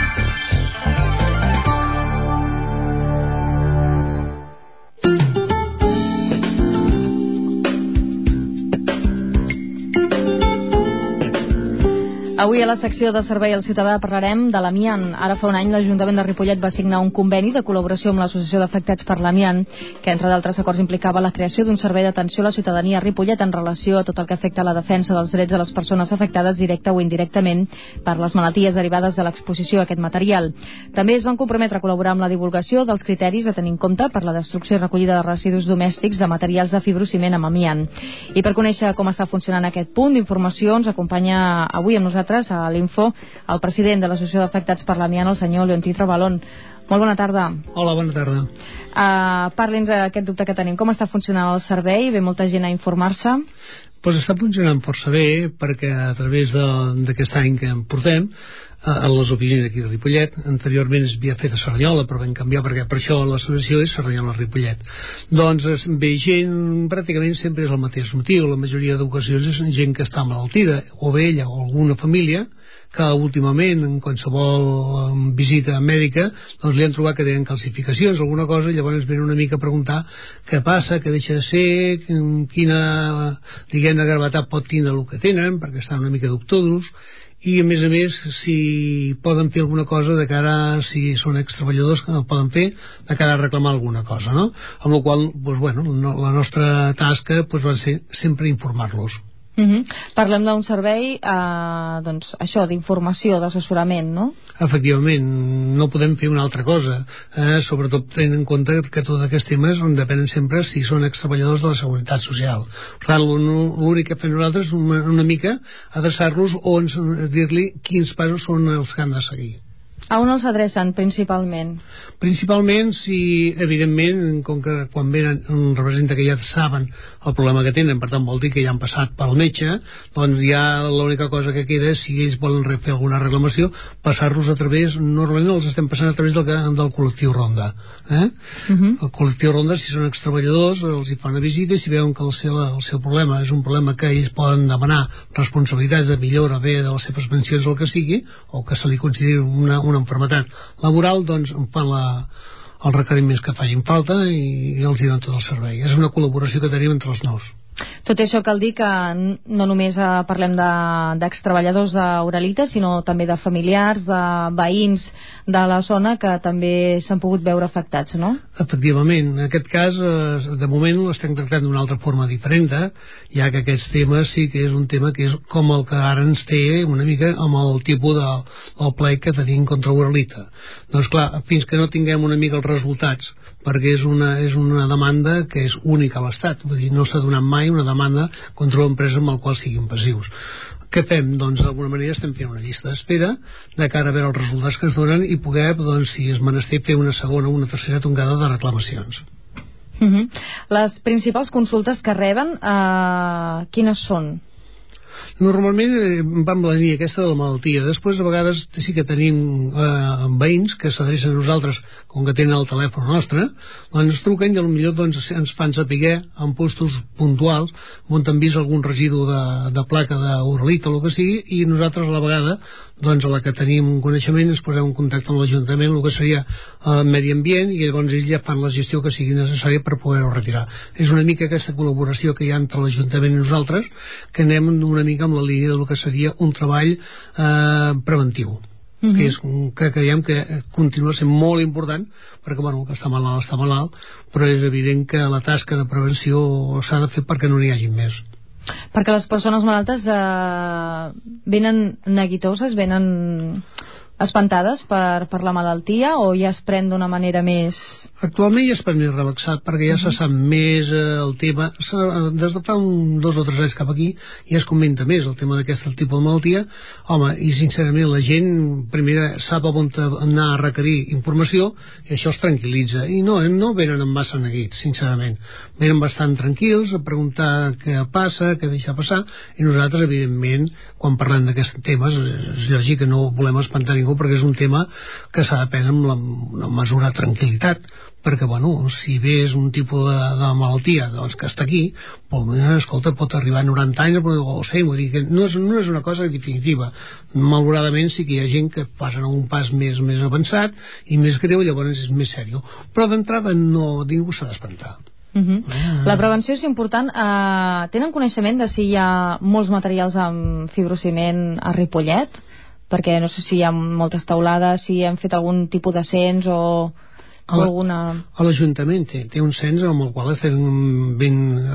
Avui a la secció de Servei al Ciutadà parlarem de l'amiant. Ara fa un any l'Ajuntament de Ripollet va signar un conveni de col·laboració amb l'Associació d'Afectats per l'Amiant, que entre d'altres acords implicava la creació d'un servei d'atenció a la ciutadania a Ripollet en relació a tot el que afecta la defensa dels drets de les persones afectades directa o indirectament per les malalties derivades de l'exposició a aquest material. També es van comprometre a col·laborar amb la divulgació dels criteris a tenir en compte per la destrucció i recollida de residus domèstics de materials de fibrociment amb amiant. I per conèixer com està funcionant aquest punt d'informació ens acompanya avui amb nosaltres a l'Info el president de l'Associació d'Afectats per l'Amiant, el senyor Leontí Trabalón. Molt bona tarda. Hola, bona tarda. Parli'ns aquest dubte que tenim. Com està funcionant el servei? Ve molta gent a informar-se? Doncs està funcionant força bé, perquè a través d'aquest any que en portem a les oficines aquí a Ripollet, anteriorment es havia fet a Cerdanyola, però vam canviar perquè per això l'associació és Cerdanyola-Ripollet. Doncs ve gent, pràcticament sempre és el mateix motiu, la majoria d'ocasions és gent que està malaltida, o bé ella o alguna família que últimament en qualsevol visita mèdica doncs li han trobat que tenen calcificacions, alguna cosa, i llavors venen una mica a preguntar què passa, què deixa de ser, quina, diguem-ne, gravetat pot tindre el que tenen, perquè estan una mica dubtosos, i a més si poden fer alguna cosa de cara, si són extreballadors que poden fer de cara a reclamar alguna cosa, no? Amb la qual cosa, la nostra tasca va ser sempre informar-los. Parlem d'un servei això, d'informació, d'assessorament, no? Efectivament, no podem fer una altra cosa, sobretot tenint en compte que tots aquests temes depenen sempre si són extreballadors de la Seguretat Social. Per tant, l'únic que fem nosaltres és una mica adreçar-los o dir-li quins passos són els que han de seguir. A on els adrecen principalment? Principalment si, evidentment, com que quan venen representa que ja saben el problema que tenen, per tant vol dir que ja han passat pel metge, doncs ja l'única cosa que queda és, si ells volen fer alguna reclamació, passar-los a través, normalment els estem passant a través del col·lectiu Ronda. El col·lectiu Ronda, si són extreballadors, els hi fan una visita i si veuen que el seu problema és un problema que ells poden demanar responsabilitats de millora bé de les seves pensions o el que sigui, o que se li consideri una enfermetat laboral, doncs fan els requeriments que facin falta i els donen tot el servei. És una col·laboració que tenim entre els nous. Tot això cal dir que no només parlem d'extreballadors d'Uralita, sinó també de familiars, de veïns de la zona que també s'han pogut veure afectats, no? Efectivament, en aquest cas de moment l'estem tractant d'una altra forma diferent, ja que aquests temes sí que és un tema que és com el que ara ens té una mica amb el tipus del ple que tenim contra Uralita. Doncs clar, fins que no tinguem una mica els resultats, perquè és una demanda que és única a l'Estat, vull dir, no s'ha donat mai una demanda contra una empresa amb la qual siguin passius. Què fem? Doncs d'alguna manera estem fent una llista d'espera de cara a veure els resultats que ens donen i poder, doncs, si és menester, fer una segona o una tercera tongada de reclamacions. Les principals consultes que reben, quines són? Normalment va amb la línia aquesta de la malaltia. Després, a vegades, sí que tenim veïns que s'adrecen a nosaltres, com que tenen el telèfon nostre, doncs ens truquen i potser doncs, ens fan saber en postos puntuals on han vist algun residu de placa d'uralita o el que sigui, i nosaltres a la vegada, doncs a la que tenim coneixement, ens posem en contacte amb l'Ajuntament, el que seria Medi Ambient, i llavors ells ja fan la gestió que sigui necessària per poder-ho retirar. És una mica aquesta col·laboració que hi ha entre l'Ajuntament i nosaltres, que anem una mica amb la línia del que seria un treball preventiu, que creiem que continua sent molt important, perquè bueno, que està malalt, però és evident que la tasca de prevenció s'ha de fer perquè no n'hi hagi més. Perquè les persones malaltes venen neguitoses, venen espantades per la malaltia, o ja es pren d'una manera més... Actualment ja es pren més relaxat, perquè ja se sap més el tema. Des de fa 2 o 3 anys cap aquí ja es comenta més el tema d'aquest tipus de malaltia. Home, i sincerament la gent primer sap on anar a requerir informació, i això es tranquil·litza, i no venen amb massa neguits, sincerament. Venen bastant tranquils a preguntar què passa, què deixa passar, i nosaltres, evidentment, quan parlem d'aquests temes, és lògic que no volem espantar ningú, perquè és un tema que s'ha de prendre amb la mesura de tranquil·litat, perquè, bueno, si ves un tipus de malaltia doncs, que està aquí, escolta, pot arribar a 90 anys o 100, vull dir que no és una cosa definitiva. Malauradament sí que hi ha gent que passen a un pas més avançat i més greu, llavors és més seriós, però d'entrada ningú s'ha d'espantar. La prevenció és important. Tenen coneixement de si hi ha molts materials amb fibrociment a Ripollet? Perquè no sé si hi ha moltes taulades, si han fet algun tipus de cens o alguna... L'Ajuntament té un cens amb el qual estem ben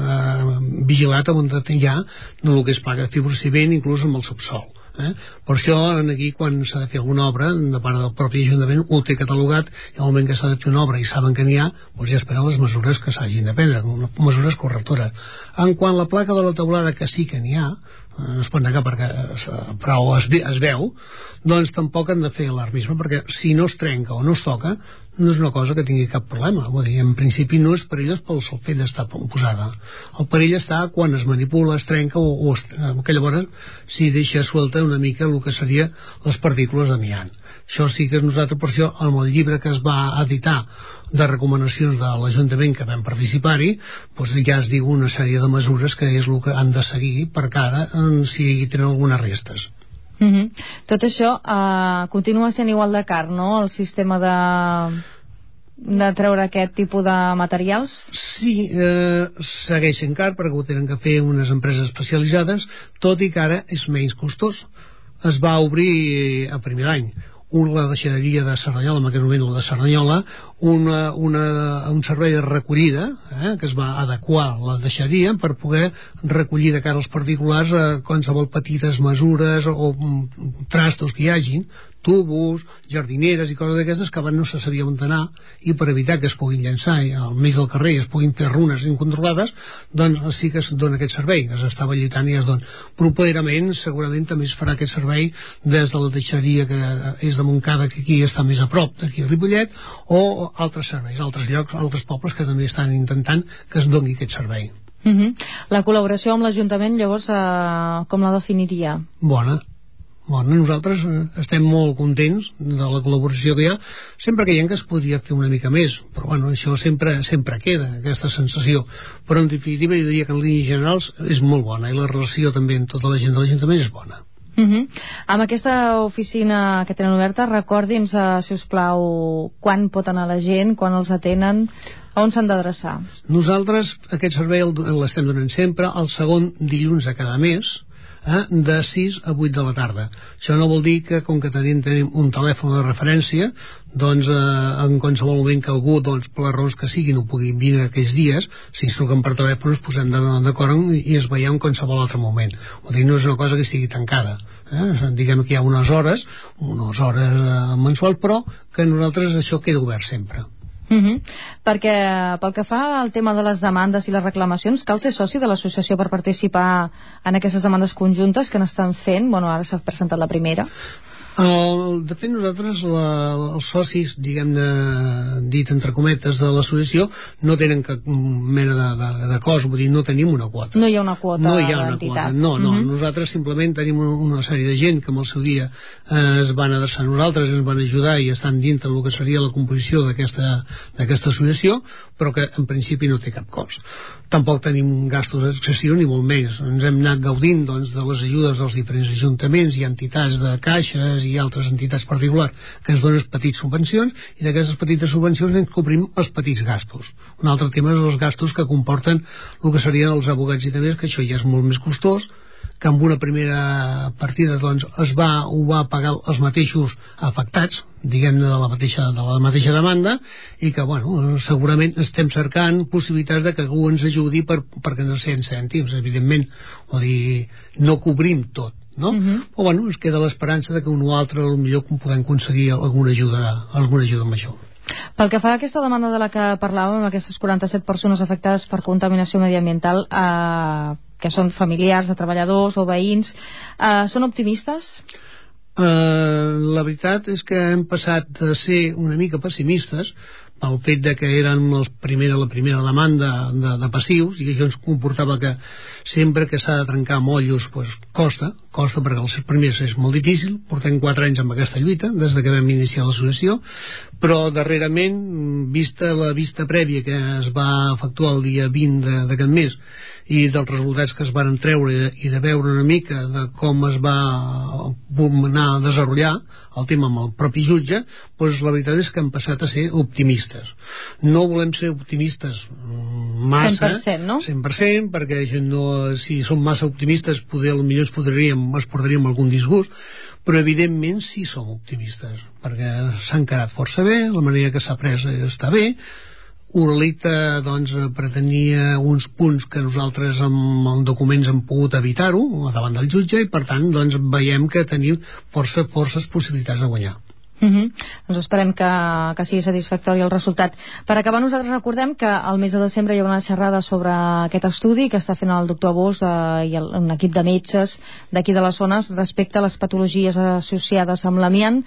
vigilat on hi ha el que és placa de fibrociment, inclús amb el subsol. Per això aquí quan s'ha de fer alguna obra de part del propi Ajuntament ho té catalogat, i al moment que s'ha de fer una obra i saben que n'hi ha, doncs ja esperen les mesures que s'hagin de prendre, mesures correctores. En quant a la placa de la teulada, que sí que n'hi ha, no es pot negar perquè prou es veu, doncs tampoc han de fer alarmisme, perquè si no es trenca o no es toca no és una cosa que tingui cap problema. Vull dir, en principi no és perillós pel sol fet d'estar posada. El perill està quan es manipula, es trenca que llavors si deixa suelta una mica el que seria les partícules d'amiant. Això sí que nosaltres, per això, amb el llibre que es va editar de recomanacions de l'Ajuntament que vam participar-hi, doncs ja es diu una sèrie de mesures que és el que han de seguir per cara si hi tenen algunes restes. Tot això continua sent igual de car, no? El sistema de treure aquest tipus de materials? Sí, segueix sent car perquè ho tenen que fer unes empreses especialitzades, tot i que ara és menys costós. Es va obrir a primer any la deixalleria de Cerdanyola, en aquell moment la de Cerdanyola, un servei de recollida, que es va adequar la deixalleria per poder recollir de cara als particulars qualsevol petites mesures o trastos que hi hagin, tubos, jardineres i coses d'aquestes que abans no se sabia on anar, i per evitar que es puguin llançar al mig del carrer i es puguin fer runes incontrolades, doncs sí que es dona aquest servei, que s'estava lluitant i es dona. Properament segurament també es farà aquest servei des de la deixalleria que és de Montcada, que aquí està més a prop d'aquí a Ripollet, o altres serveis, altres llocs, altres pobles que també estan intentant que es doni aquest servei. La col·laboració amb l'Ajuntament llavors com la definiria? Bona, nosaltres estem molt contents de la col·laboració que hi ha. Sempre creiem que es podria fer una mica més, però bueno, això sempre queda, aquesta sensació, però en definitiva jo diria que en línies generals és molt bona, i la relació també amb tota la gent de l'Ajuntament és bona. Amb aquesta oficina que tenen oberta, recordi'ns, si us plau, quan pot anar la gent, quan els atenen, on s'han d'adreçar? Nosaltres aquest servei l'estem donant sempre el segon dilluns de cada mes, de 6 a 8 de la tarda. Això no vol dir que com que tenim un telèfon de referència, doncs en qualsevol moment que algú, doncs per les raons que siguin, no pugui vindre aquells dies, si ens truquen per telèfon ens posem d'acord i es veiem en qualsevol altre moment. Vull dir, no és una cosa que estigui tancada, diguem que hi ha unes hores mensuals, però que nosaltres això queda obert sempre. Perquè pel que fa al tema de les demandes i les reclamacions, cal ser soci de l'associació per participar en aquestes demandes conjuntes que n'estan fent? Bueno, ara s'ha presentat la primera. De fet, nosaltres, els socis, diguem-ne, dit entre cometes, de l'associació, no tenen cap mena de cost, vull dir, no tenim una quota. No hi ha una quota d'entitat. No, nosaltres simplement tenim una sèrie de gent que en el seu dia es van adreçar a nosaltres, ens van ajudar i estan dintre el que seria la composició d'aquesta associació, però que en principi no té cap cost. Tampoc tenim gastos excessius ni molt menys. Ens hem anat gaudint, doncs, de les ajudes dels diferents ajuntaments i entitats de caixes i altres entitats particulars que ens donen petites subvencions, i d'aquestes petites subvencions ens cobrim els petits gastos. Un altre tema és els gastos que comporten el que serien els advocats i també, que això ja és molt més costós, que amb una primera partida doncs ho va pagar els mateixos afectats, diguem-ne, de la mateixa demanda, i que, bueno, segurament estem cercant possibilitats de que algú ens ajudi perquè no sent cèntims, evidentment, o dir, no cobrim tot, no? Però bueno, ens queda l'esperança de que un o altre potser podem aconseguir alguna ajuda amb això. Pel que fa a aquesta demanda de la que parlàvem, aquestes 47 persones afectades per contaminació mediambiental, que són familiars de treballadors o veïns, són optimistes? La veritat és que hem passat de ser una mica pessimistes pel fet de que eren la primera demanda de passius, i això ens comportava que sempre que s'ha de trencar mollos costa perquè els primers és molt difícil. Portem 4 anys amb aquesta lluita des que vam iniciar l'associació, però darrerament, vista la vista prèvia que es va efectuar el dia 20 d'aquest mes i dels resultats que es van treure i de veure una mica de com es va anar a desenvolupar el tema amb el propi jutge, doncs la veritat és que hem passat a ser optimistes. No volem ser optimistes massa, 100%, no? 100%, perquè si som massa optimistes potser es portaríem algun disgust, però evidentment sí som optimistes, perquè s'ha encarat força bé, la manera que s'ha pres està bé. Uralita pretenia uns punts que nosaltres amb documents hem pogut evitar-ho davant del jutge, i per tant veiem que tenim forces possibilitats de guanyar. Doncs esperem que sigui satisfactori el resultat. Per acabar, nosaltres recordem que al mes de desembre hi ha una xerrada sobre aquest estudi que està fent el doctor Bosch i un equip de metges d'aquí de les zones respecte a les patologies associades amb l'amiant.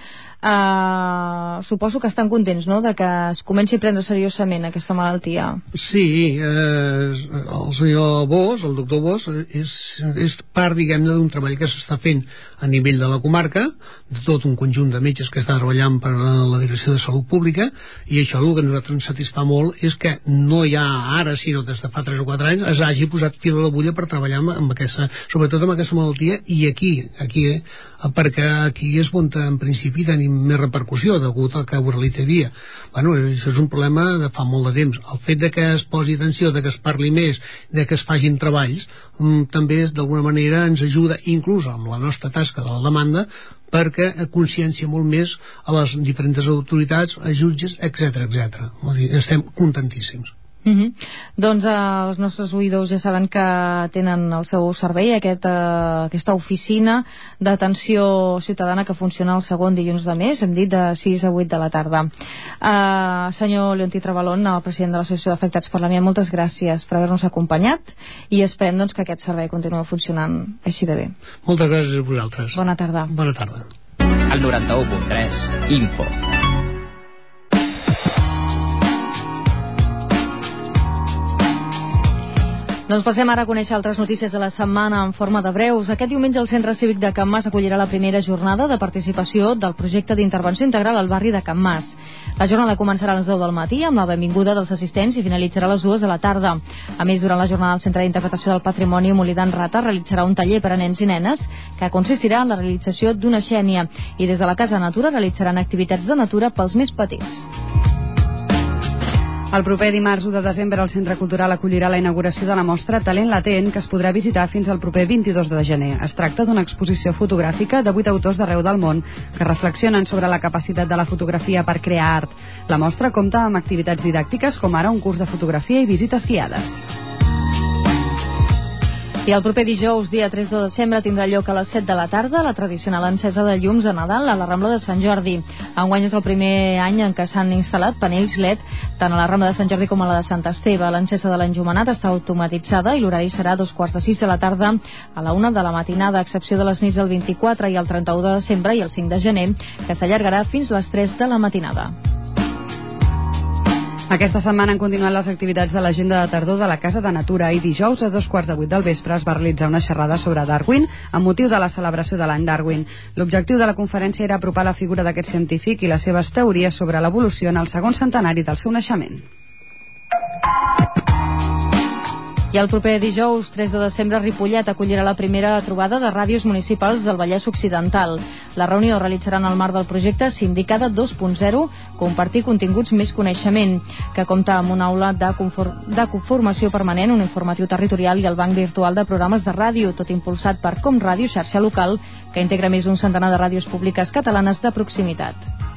Suposo que estan contents, no?, de que es comenci a prendre seriosament aquesta malaltia. Sí, el senyor Bosch, el doctor Bosch, és part, diguem-ne, d'un treball que s'està fent a nivell de la comarca, de tot un conjunt de metges que estan treballant per la Direcció de Salut Pública, i això el que a nosaltres ens satisfà molt és que no hi ha ara, sinó des de fa 3 o 4 anys, es hagi posat fil a l'agulla per treballar sobretot amb aquesta malaltia, i perquè aquí és on en principi tenim més repercussió degut al que Uralita hi havia. Això és un problema de fa molt de temps. El fet de que es posi atenció, de que es parli més, de que es facin treballs, també d'alguna manera ens ajuda, inclús amb la nostra tasca de la demanda, perquè consciencia molt més a les diferents autoritats, a jutges, etc. Estem contentíssims. Doncs els nostres oïdors ja saben que tenen al seu servei aquesta oficina d'atenció ciutadana que funciona el segon dilluns de mes, hem dit de 6 a 8 de la tarda. Senyor Leontí Travalón, el president de l'Associació d'Afectats per l'Amiant, moltes gràcies per haver-nos acompanyat, i esperem que aquest servei continuï funcionant així de bé. Moltes gràcies a vosaltres. Bona tarda. Bona tarda. El 91.3 Info. Doncs passem ara a conèixer altres notícies de la setmana en forma de breus. Aquest diumenge el Centre Cívic de Can Mas acollirà la primera jornada de participació del projecte d'intervenció integral al barri de Can Mas. La jornada començarà a les 10 del matí amb la benvinguda dels assistents i finalitzarà a les 2 de la tarda. A més, durant la jornada el Centre d'Interpretació del Patrimoni Molí-d'en Rata realitzarà un taller per a nens i nenes que consistirà en la realització d'una xènia, i des de la Casa Natura realitzaran activitats de natura pels més petits. El proper dimarts 1 de desembre el Centre Cultural acollirà la inauguració de la mostra Talent Latent, que es podrà visitar fins al proper 22 de gener. Es tracta d'una exposició fotogràfica de 8 autors d'arreu del món que reflexionen sobre la capacitat de la fotografia per crear art. La mostra compta amb activitats didàctiques com ara un curs de fotografia i visites guiades. I el proper dijous, dia 3 de desembre, tindrà lloc a les 7 de la tarda la tradicional encesa de llums de Nadal a la Rambla de Sant Jordi. Enguany és el primer any en què s'han instal·lat panells LED tant a la Rambla de Sant Jordi com a la de Sant Esteve. L'encesa de l'enllumenat està automatitzada i l'horari serà a 5:45 de la tarda a la 1 de la matinada, a excepció de les nits del 24 i el 31 de desembre i el 5 de gener, que s'allargarà fins les 3 de la matinada. Aquesta setmana han continuat les activitats de l'agenda de tardor de la Casa de Natura i dijous a 7:45 del vespre es va realitzar una xerrada sobre Darwin amb motiu de la celebració de l'any Darwin. L'objectiu de la conferència era apropar la figura d'aquest científic i les seves teories sobre l'evolució en el segon centenari del seu naixement. I el proper dijous, 3 de desembre, Ripollet acollirà la primera trobada de ràdios municipals del Vallès Occidental. La reunió realitzarà en el marc del projecte Sindicada 2.0, compartir continguts més coneixement, que compta amb una aula de formació permanent, un informatiu territorial i el banc virtual de programes de ràdio, tot impulsat per Com Ràdio, xarxa local, que integra més d'un centenar de ràdios públiques catalanes de proximitat.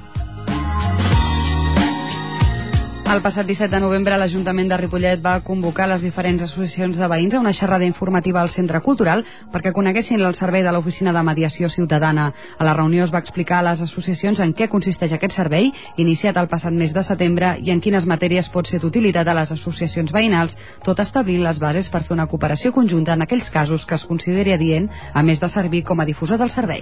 El passat 17 de novembre l'Ajuntament de Ripollet va convocar les diferents associacions de veïns a una xerrada informativa al Centre Cultural perquè coneguessin el servei de l'Oficina de Mediació Ciutadana. A la reunió es va explicar a les associacions en què consisteix aquest servei, iniciat el passat mes de setembre, i en quines matèries pot ser d'utilitat a les associacions veïnals, tot establint les bases per fer una cooperació conjunta en aquells casos que es consideri adient, a més de servir com a difusor del servei.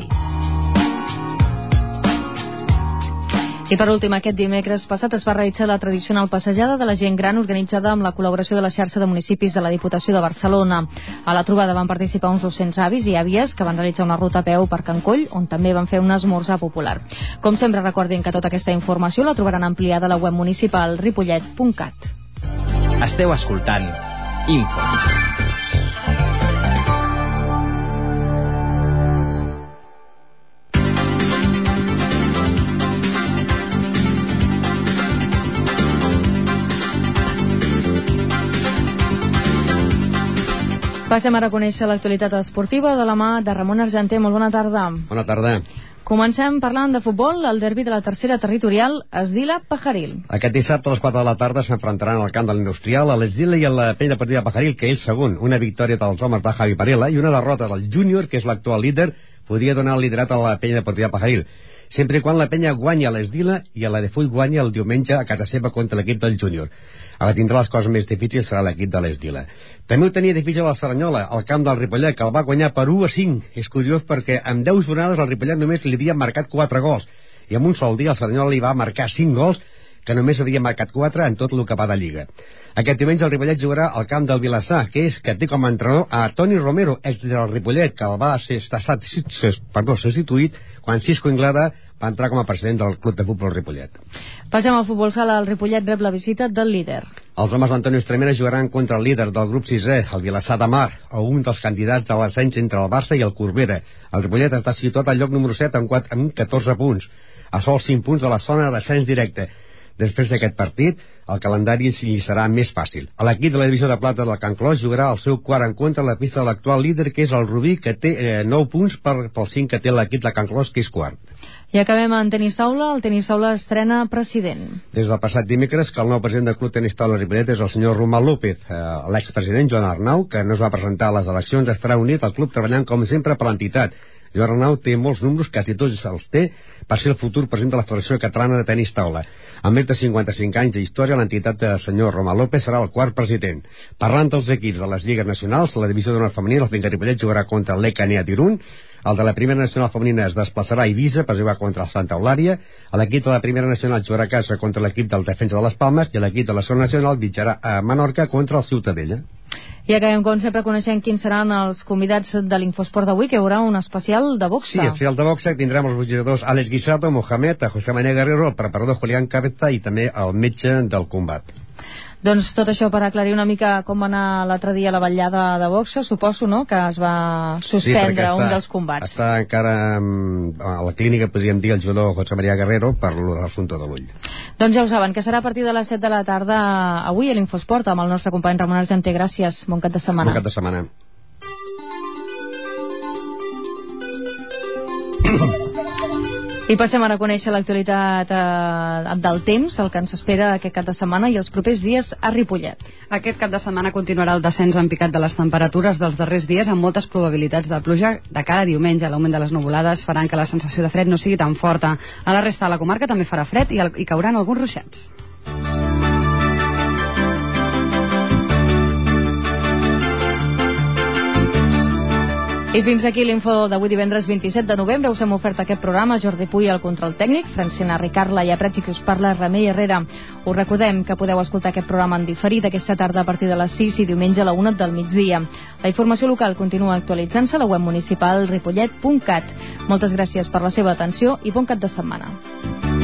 I per últim, aquest dimecres passat es va realitzar la tradicional passejada de la gent gran organitzada amb la col·laboració de la xarxa de municipis de la Diputació de Barcelona. A la trobada van participar uns 200 avis i àvies que van realitzar una ruta a peu per Can Coll, on també van fer un esmorzar popular. Com sempre, recordin que tota aquesta informació la trobaran ampliada a la web municipal ripollet.cat. Esteu escoltant Info. Passem ara a conèixer l'actualitat esportiva de la mà de Ramon Argenter. Molt bona tarda. Bona tarda. Comencem parlant de futbol. El derbi de la tercera territorial, Esdila-Pajaril. Aquest dissabte a les 4 de la tarda s'enfrontaran al camp de l'Industrial a l'Esdila i a la penya deportiva Pajaril, que és segon. Una victòria dels homes de Javi Varela i una derrota del Júnior, que és l'actual líder, podria donar el liderat a la penya deportiva Pajaril, sempre i quan la penya guanya a l'Esdila i a la de Full guanya el diumenge a casa seva contra l'equip del Júnior. Ara tindrà les coses més difícils serà l'equip de l'Esdila. També ho tenia difícil a la Cerdanyola, al camp del Ripollet, que el va guanyar per 1-5. És curiós perquè en 10 jornades al Ripollet només li havia marcat 4 gols, i en un sol dia el Cerdanyola li va marcar 5 gols, que només havia marcat 4 en tot el que va de Lliga. Aquest diumenge el Ripollet jugarà al camp del Vilassar, que té com a entrenador a Toni Romero, ex del Ripollet, que el va ser substituït quan Cisco Inglada va entrar com a president del Club de Futbol Ripollet. Passem al futbol sala. El Ripollet rep la visita del líder. Els homes d'Antonio Estremera jugaran contra el líder del grup 6è, el Vilassar de Mar, o un dels candidats de l'ascens entre el Barça i el Corbera. El Ripollet està situat al lloc número 7 amb 14 punts, a sols 5 punts de la zona d'ascens directe. Després d'aquest partit, el calendari hi serà més fàcil. L'equip de la divisió de plata del Can Clos jugarà el seu quart encontre a la pista de l'actual líder, que és el Rubí, que té 9 punts pels 5 que té l'equip de Can Clos, que és quart. I acabem en tenis taula. El tenis taula estrena president. Des del passat dimecres que el nou president del Club Tenis Taula Ripollet és el senyor Romà López. L'expresident Joan Arnau, que no es va presentar a les eleccions, estarà unit al club treballant com sempre per l'entitat. Joan Arnau té molts números, quasi tots els té, per ser el futur president de la Federació Catalana de Tenis Taula. Amb més de 55 anys d'història, l'entitat del senyor Romà López serà el quart president. Parlant dels equips de les lligues nacionals, la divisió d'honor femenina, el Finca Ripollet jugarà contra l'Ecanea d'Irún. El de la primera nacional femenina es desplaçarà a Eivissa per jugar contra el Santa Eulària. L'equip de la primera nacional jugarà a casa contra l'equip del Defensa de les Palmes i l'equip de la segona nacional viatjarà a Menorca contra el Ciutadella. I acabem, com sempre, coneixent quins seran els convidats de l'Infosport d'avui, que hi haurà un especial de boxa. Sí, especial de boxa, tindrem els boxejadors Àlex Guisado, Mohamed, a José María Guerrero, el preparador Julián Cabeza i també el metge del combat. Doncs tot això per aclarir una mica com va anar l'altre dia la vetllada de boxa, suposo, no?, que es va suspendre un dels combats. Està encara a la clínica, podríem dir, el jugador José María Guerrero per l'assumpte de l'ull. Doncs ja ho saben, que serà a partir de les 7 de la tarda avui a l'Infosport amb el nostre company Ramon Argenter. Gràcies, bon cap de setmana. Bon cap de setmana. I passem ara a conèixer l'actualitat del temps, el que ens espera aquest cap de setmana i els propers dies a Ripollet. Aquest cap de setmana continuarà el descens en picat de les temperatures dels darrers dies amb moltes probabilitats de pluja de cara a diumenge. L'augment de les nuvolades faran que la sensació de fred no sigui tan forta. A la resta de la comarca també farà fred i cauran alguns ruixats. I fins aquí l'info d'avui divendres 27 de novembre. Us hem ofert aquest programa Jordi Puy al control tècnic, Francina Ricarla i a Prats i que us parla Remei Herrera. Us recordem que podeu escoltar aquest programa en diferit aquesta tarda a partir de les 6 i diumenge a la 1 del migdia. La informació local continua actualitzant-se a la web municipal ripollet.cat. Moltes gràcies per la seva atenció i bon cap de setmana.